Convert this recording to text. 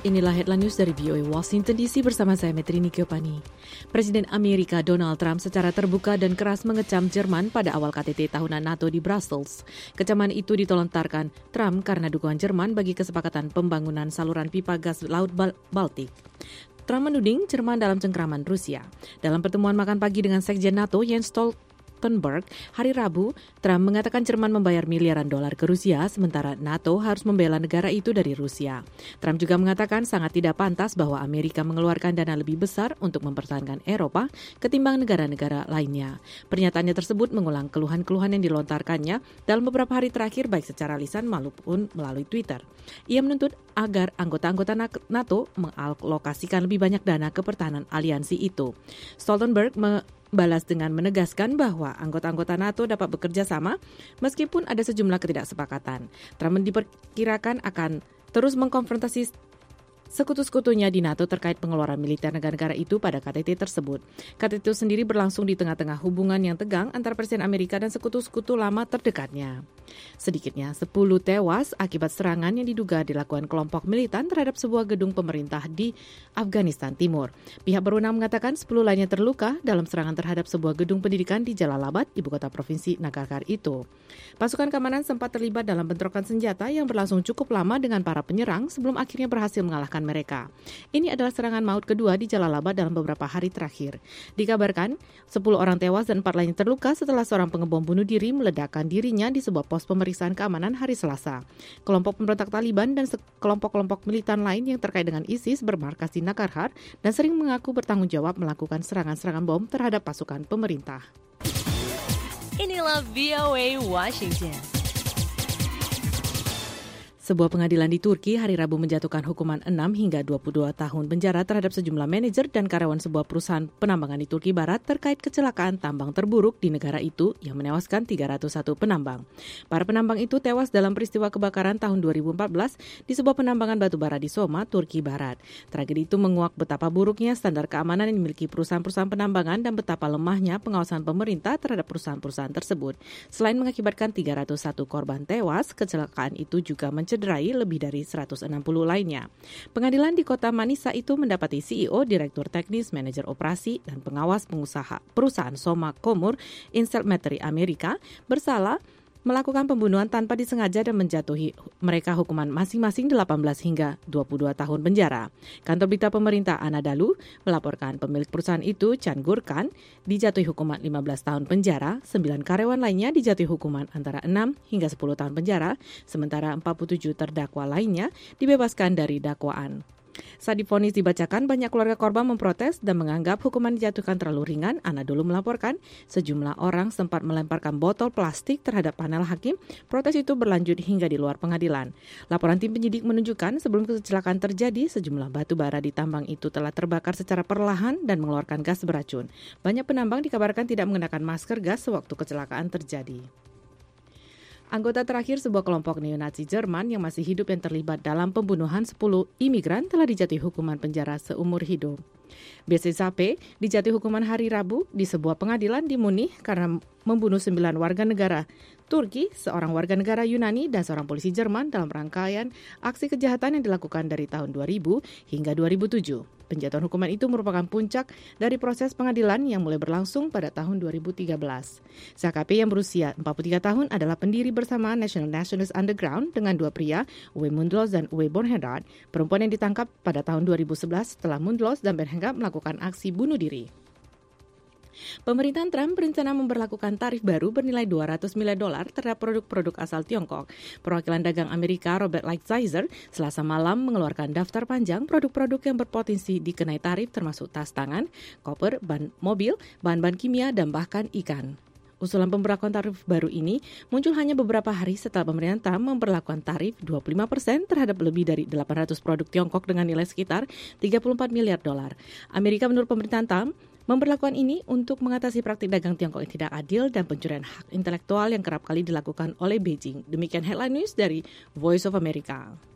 Inilah headline news dari VOA Washington DC bersama saya Metrini Kiopani. Presiden Amerika Donald Trump secara terbuka dan keras mengecam Jerman pada awal KTT tahunan NATO di Brussels. Kecaman itu dilontarkan Trump karena dukungan Jerman bagi kesepakatan pembangunan saluran pipa gas Laut Baltik. Trump menuding Jerman dalam cengkraman Rusia. Dalam pertemuan makan pagi dengan Sekjen NATO Jens Stoltenberg hari Rabu, Trump mengatakan Jerman membayar miliaran dolar ke Rusia, sementara NATO harus membela negara itu dari Rusia. Trump juga mengatakan sangat tidak pantas bahwa Amerika mengeluarkan dana lebih besar untuk mempertahankan Eropa ketimbang negara-negara lainnya. Pernyataannya tersebut mengulang keluhan-keluhan yang dilontarkannya dalam beberapa hari terakhir baik secara lisan maupun melalui Twitter. Ia menuntut agar anggota-anggota NATO mengalokasikan lebih banyak dana ke pertahanan aliansi itu. Stoltenberg balas dengan menegaskan bahwa anggota-anggota NATO dapat bekerja sama meskipun ada sejumlah ketidaksepakatan. Trump diperkirakan akan terus mengkonfrontasi sekutu-sekutunya di NATO terkait pengeluaran militer negara-negara itu pada KTT tersebut. KTT itu sendiri berlangsung di tengah-tengah hubungan yang tegang antara Presiden Amerika dan sekutu-sekutu lama terdekatnya. Sedikitnya 10 tewas akibat serangan yang diduga dilakukan kelompok militan terhadap sebuah gedung pemerintah di Afghanistan Timur. Pihak berwenang mengatakan 10 lainnya terluka dalam serangan terhadap sebuah gedung pendidikan di Jalalabad, ibu kota provinsi Nangarhar itu. Pasukan keamanan sempat terlibat dalam bentrokan senjata yang berlangsung cukup lama dengan para penyerang sebelum akhirnya berhasil mengalahkan mereka. Ini adalah serangan maut kedua di Jalalabad dalam beberapa hari terakhir. Dikabarkan 10 orang tewas dan 4 lainnya terluka setelah seorang pengebom bunuh diri meledakkan dirinya di sebuah pos pemeriksaan keamanan hari Selasa. Kelompok pemberontak Taliban dan kelompok-kelompok militan lain yang terkait dengan ISIS bermarkas di Nangarhar dan sering mengaku bertanggung jawab melakukan serangan-serangan bom terhadap pasukan pemerintah. Inilah VOA Washington. Sebuah pengadilan di Turki hari Rabu menjatuhkan hukuman 6 hingga 22 tahun penjara terhadap sejumlah manajer dan karyawan sebuah perusahaan penambangan di Turki Barat terkait kecelakaan tambang terburuk di negara itu yang menewaskan 301 penambang. Para penambang itu tewas dalam peristiwa kebakaran tahun 2014 di sebuah penambangan batu bara di Soma, Turki Barat. Tragedi itu menguak betapa buruknya standar keamanan yang dimiliki perusahaan-perusahaan penambangan dan betapa lemahnya pengawasan pemerintah terhadap perusahaan-perusahaan tersebut. Selain mengakibatkan 301 korban tewas, kecelakaan itu juga cederai lebih dari 160 lainnya. Pengadilan di kota Manisa itu mendapati CEO, Direktur Teknis, Manajer Operasi, dan Pengawas Pengusaha Perusahaan Soma Komur Inselmetri Amerika bersalah melakukan pembunuhan tanpa disengaja dan menjatuhi mereka hukuman masing-masing 18 hingga 22 tahun penjara. Kantor berita pemerintah Anadolu melaporkan pemilik perusahaan itu, Can Gurkan, dijatuhi hukuman 15 tahun penjara, 9 karyawan lainnya dijatuhi hukuman antara 6 hingga 10 tahun penjara, sementara 47 terdakwa lainnya dibebaskan dari dakwaan. Saat divonis dibacakan, banyak keluarga korban memprotes dan menganggap hukuman dijatuhkan terlalu ringan. Anadolu melaporkan sejumlah orang sempat melemparkan botol plastik terhadap panel hakim. Protes itu berlanjut hingga di luar pengadilan. Laporan tim penyidik menunjukkan sebelum kecelakaan terjadi, sejumlah batu bara di tambang itu telah terbakar secara perlahan dan mengeluarkan gas beracun. Banyak penambang dikabarkan tidak mengenakan masker gas sewaktu kecelakaan terjadi. Anggota terakhir sebuah kelompok neo-Nazi Jerman yang masih hidup yang terlibat dalam pembunuhan 10 imigran telah dijatuhi hukuman penjara seumur hidup. BCSAP dijatuhi hukuman hari Rabu di sebuah pengadilan di Munich karena membunuh 9 warga negara Turki, seorang warga negara Yunani, dan seorang polisi Jerman dalam rangkaian aksi kejahatan yang dilakukan dari tahun 2000 hingga 2007. Penjatuhan hukuman itu merupakan puncak dari proses pengadilan yang mulai berlangsung pada tahun 2013. ZKP yang berusia 43 tahun adalah pendiri bersama National Nationalist Underground dengan 2 pria, Uwe Mundlos dan Uwe Bornhard, perempuan yang ditangkap pada tahun 2011 setelah Mundlos dan Bornhard melakukan aksi bunuh diri. Pemerintahan Trump berencana memberlakukan tarif baru bernilai $200 miliar terhadap produk-produk asal Tiongkok. Perwakilan dagang Amerika Robert Lighthizer Selasa malam mengeluarkan daftar panjang produk-produk yang berpotensi dikenai tarif termasuk tas tangan, koper, ban mobil, bahan-bahan kimia, dan bahkan ikan. Usulan pemberlakuan tarif baru ini muncul hanya beberapa hari setelah pemerintahan Trump memberlakukan tarif 25% terhadap lebih dari 800 produk Tiongkok dengan nilai sekitar $34 miliar. Amerika menurut pemerintahan Trump memberlakukan ini untuk mengatasi praktik dagang Tiongkok yang tidak adil dan pencurian hak intelektual yang kerap kali dilakukan oleh Beijing. Demikian headline news dari Voice of America.